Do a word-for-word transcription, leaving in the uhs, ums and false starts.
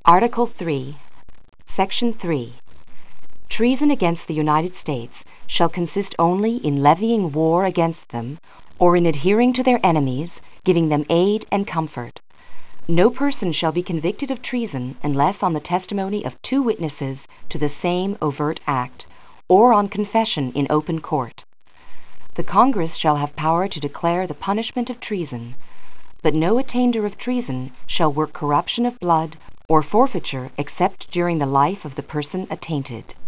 Article three, Section three. Treason against the United States shall consist only in levying war against them, or in adhering to their enemies, giving them aid and comfort. No person shall be convicted of treason unless on the testimony of two witnesses to the same overt act, or on confession in open court. The Congress shall have power to declare the punishment of treason, but no attainder of treason shall work corruption of blood or forfeiture except during the life of the person attainted.